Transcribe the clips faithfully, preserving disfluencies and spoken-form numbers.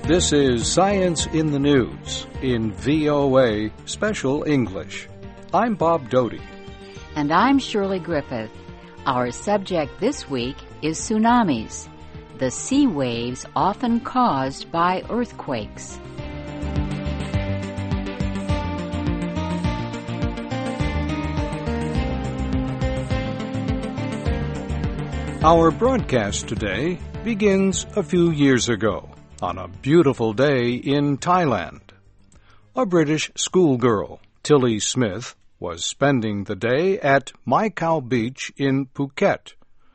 This is Science in the News in V O A Special English. I'm Bob Doty. And I'm Shirley Griffith. Our subject this week is tsunamis, the sea waves often caused by earthquakes. Our broadcast today begins a few years ago on a beautiful day in Thailand. A British schoolgirl, Tilly Smith, was spending the day at Mai Khao Beach in Phuket.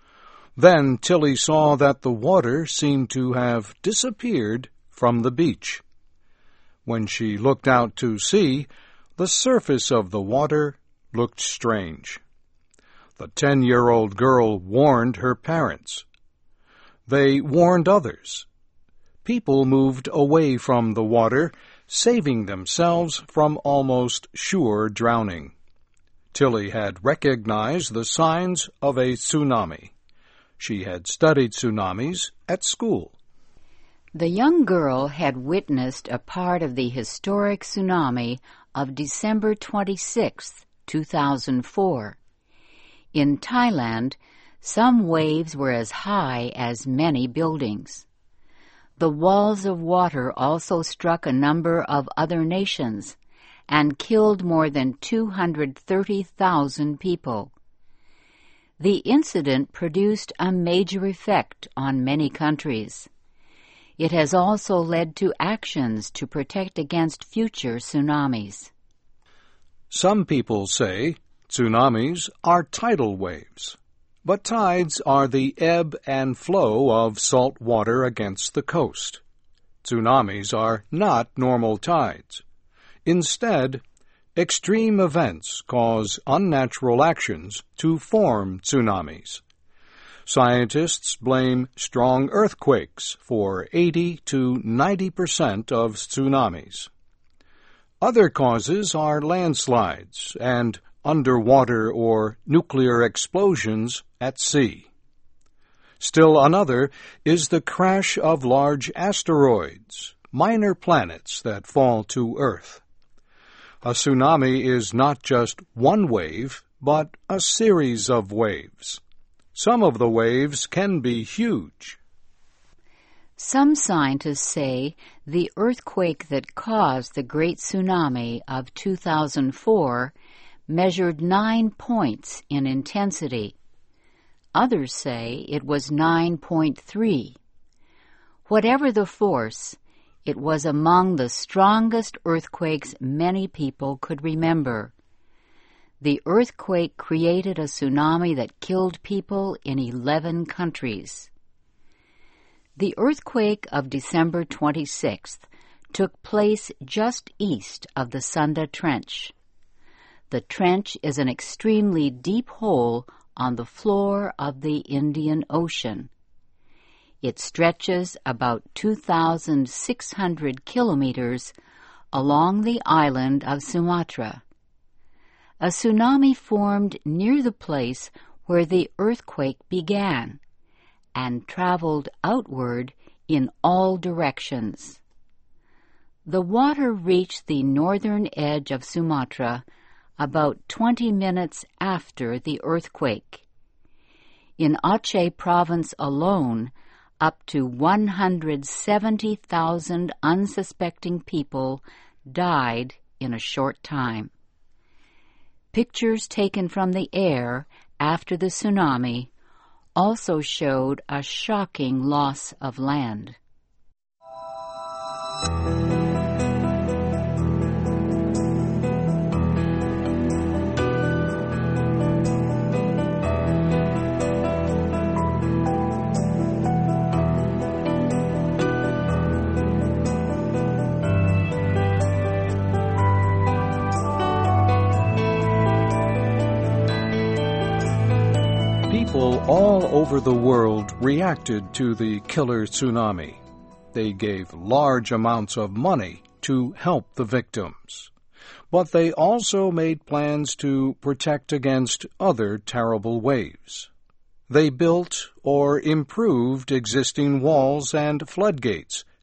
Then Tilly saw that the water seemed to have disappeared from the beach. When she looked out to sea, the surface of the water looked strange. The ten-year-old girl warned her parents. They warned others. People moved away from the water, saving themselves from almost sure drowning. Tilly had recognized the signs of a tsunami. She had studied tsunamis at school. The young girl had witnessed a part of the historic tsunami of December twenty-sixth, two thousand four. In Thailand, some waves were as high as many buildings. The walls of water also struck a number of other nations and killed more than two hundred thirty thousand people. The incident produced a major effect on many countries. It has also led to actions to protect against future tsunamis. Some people say tsunamis are tidal waves, but tides are the ebb and flow of salt water against the coast. Tsunamis are not normal tides. Instead, extreme events cause unnatural actions to form tsunamis. Scientists blame strong earthquakes for eighty to ninety percent of tsunamis. Other causes are landslides and underwater or nuclear explosions at sea. Still another is the crash of large asteroids, minor planets that fall to Earth. A tsunami is not just one wave, but a series of waves. Some of the waves can be huge. Some scientists say the earthquake that caused the Great Tsunami of two thousand four measured nine points in intensity. Others say it was nine point three. Whatever the force, it was among the strongest earthquakes many people could remember. The earthquake created a tsunami that killed people in eleven countries. The earthquake of December twenty-sixth took place just east of the Sunda Trench. The trench is an extremely deep hole on the floor of the Indian Ocean. It stretches about two thousand six hundred kilometers along the island of Sumatra. A tsunami formed near the place where the earthquake began and traveled outward in all directions. The water reached the northern edge of Sumatra about twenty minutes after the earthquake. In Aceh province alone, up to one hundred seventy thousand unsuspecting people died in a short time. Pictures taken from the air after the tsunami also showed a shocking loss of land. People all over the world reacted to the killer tsunami. They gave large amounts of money to help the victims. But they also made plans to protect against other terrible waves. They built or improved existing walls and floodgates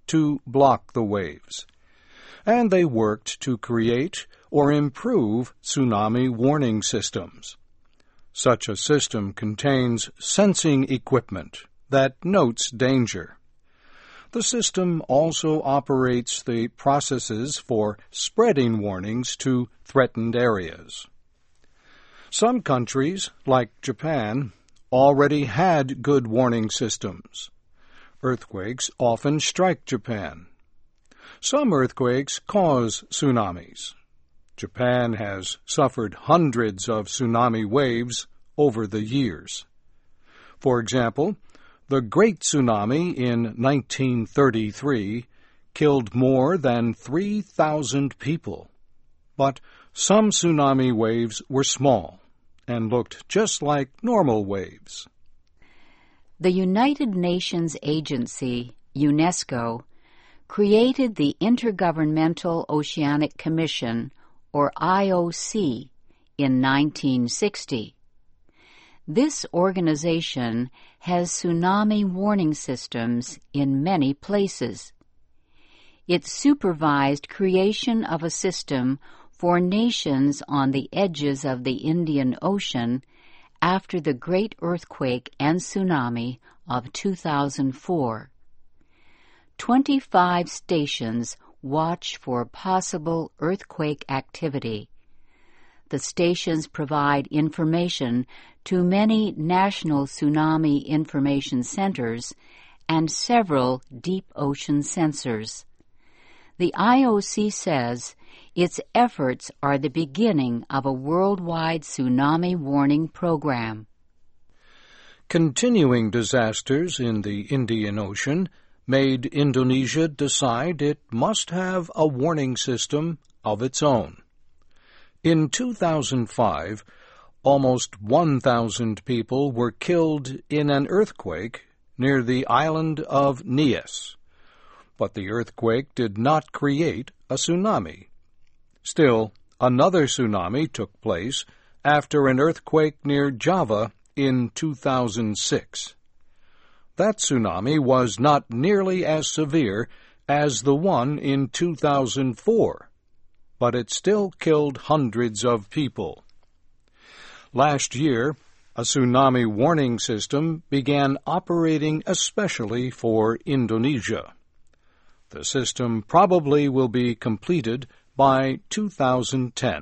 to block the waves, and they worked to create or improve tsunami warning systems. Such a system contains sensing equipment that notes danger. The system also operates the processes for spreading warnings to threatened areas. Some countries, like Japan, already had good warning systems. Earthquakes often strike Japan. Some earthquakes cause tsunamis. Japan has suffered hundreds of tsunami waves over the years. For example, the Great Tsunami in nineteen thirty-three killed more than three thousand people. But some tsunami waves were small and looked just like normal waves. The United Nations Agency, UNESCO, created the Intergovernmental Oceanic Commission, or I O C, in nineteen sixty. This organization has tsunami warning systems in many places. It supervised creation of a system for nations on the edges of the Indian Ocean after the great earthquake and tsunami of two thousand four. Twenty-five stations watch for possible earthquake activity. The stations provide information to many national tsunami information centers and several deep ocean sensors. The I O C says its efforts are the beginning of a worldwide tsunami warning program. Continuing disasters in the Indian Ocean made Indonesia decide it must have a warning system of its own. In two thousand five, almost one thousand people were killed in an earthquake near the island of Nias. But the earthquake did not create a tsunami. Still, another tsunami took place after an earthquake near Java in two thousand six. That tsunami was not nearly as severe as the one in two thousand four, but it still killed hundreds of people. Last year, a tsunami warning system began operating especially for Indonesia. The system probably will be completed by two thousand ten.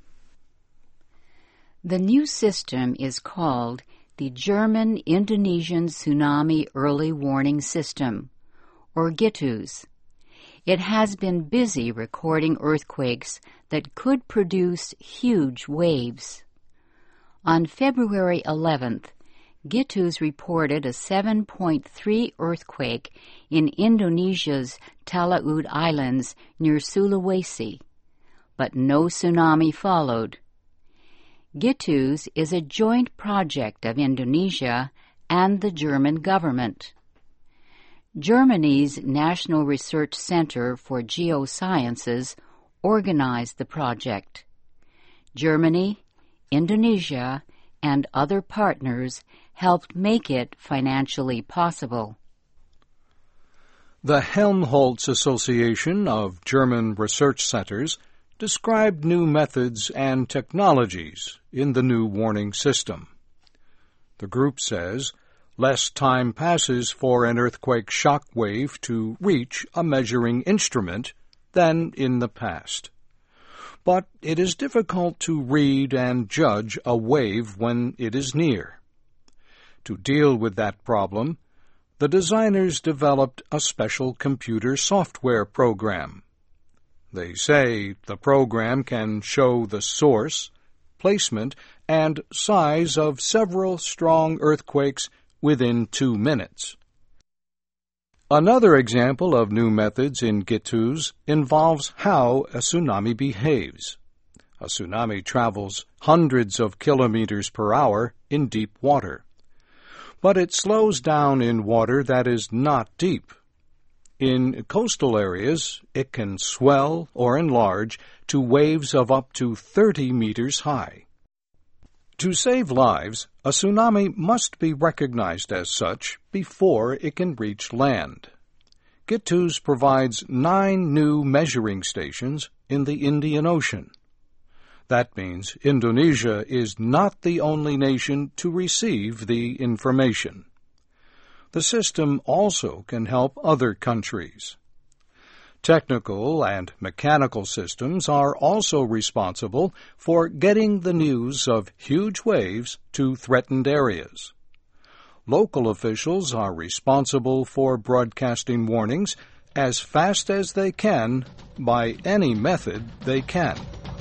The new system is called the German-Indonesian Tsunami Early Warning System, or GITUS. It has been busy recording earthquakes that could produce huge waves. On February eleventh, GITUS reported a seven point three earthquake in Indonesia's Talaud Islands near Sulawesi, but no tsunami followed. GITUS is a joint project of Indonesia and the German government. Germany's National Research Center for Geosciences organized the project. Germany, Indonesia, and other partners helped make it financially possible. The Helmholtz Association of German Research Centers described new methods and technologies in the new warning system. The group says less time passes for an earthquake shock wave to reach a measuring instrument than in the past. But it is difficult to read and judge a wave when it is near. To deal with that problem, the designers developed a special computer software program. They say the program can show the source, placement, and size of several strong earthquakes within two minutes. Another example of new methods in GITUS involves how a tsunami behaves. A tsunami travels hundreds of kilometers per hour in deep water, but it slows down in water that is not deep. In coastal areas, it can swell or enlarge to waves of up to thirty meters high. To save lives, a tsunami must be recognized as such before it can reach land. GITTUS provides nine new measuring stations in the Indian Ocean. That means Indonesia is not the only nation to receive the information. The system also can help other countries. Technical and mechanical systems are also responsible for getting the news of huge waves to threatened areas. Local officials are responsible for broadcasting warnings as fast as they can by any method they can.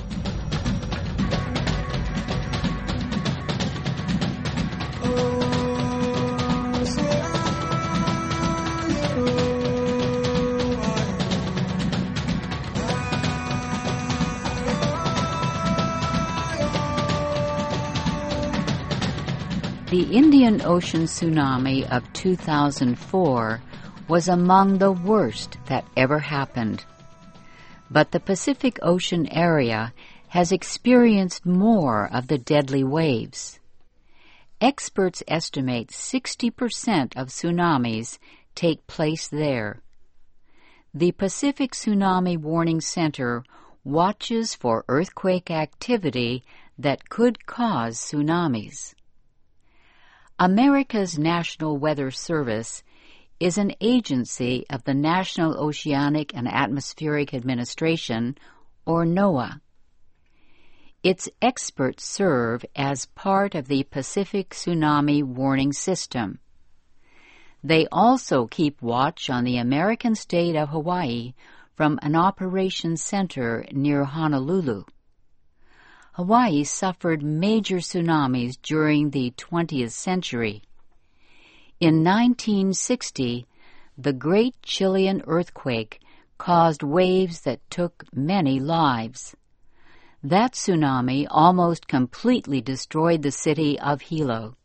The Indian Ocean tsunami of two thousand four was among the worst that ever happened. But the Pacific Ocean area has experienced more of the deadly waves. Experts estimate sixty percent of tsunamis take place there. The Pacific Tsunami Warning Center watches for earthquake activity that could cause tsunamis. America's National Weather Service is an agency of the National Oceanic and Atmospheric Administration, or NOAA. Its experts serve as part of the Pacific Tsunami Warning System. They also keep watch on the American state of Hawaii from an operations center near Honolulu. Hawaii suffered major tsunamis during the twentieth century. In nineteen sixty, the Great Chilean Earthquake caused waves that took many lives. That tsunami almost completely destroyed the city of Hilo.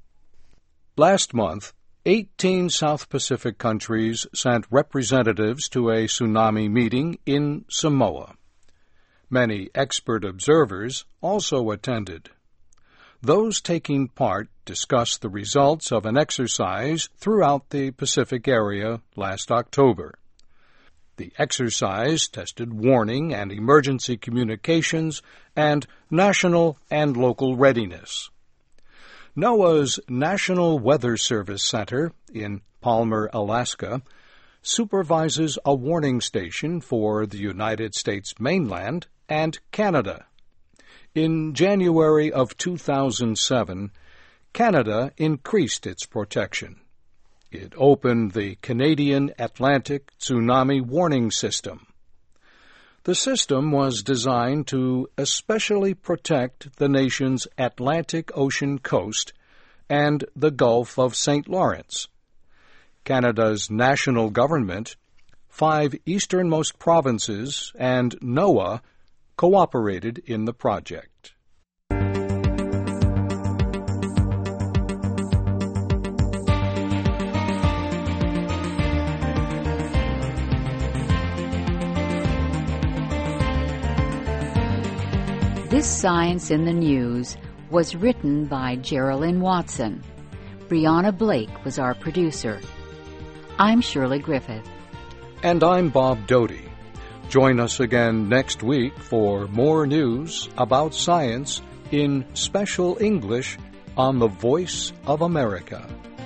Last month, eighteen South Pacific countries sent representatives to a tsunami meeting in Samoa. Many expert observers also attended. Those taking part discussed the results of an exercise throughout the Pacific area last October. The exercise tested warning and emergency communications and national and local readiness. NOAA's National Weather Service Center in Palmer, Alaska, supervises a warning station for the United States mainland and Canada. In January of two thousand seven, Canada increased its protection. It opened the Canadian Atlantic Tsunami Warning System. The system was designed to especially protect the nation's Atlantic Ocean coast and the Gulf of Saint Lawrence. Canada's national government, five easternmost provinces, and NOAA cooperated in the project. This Science in the News was written by Geraldine Watson. Brianna Blake was our producer. I'm Shirley Griffith. And I'm Bob Doty. Join us again next week for more news about science in special English on the Voice of America.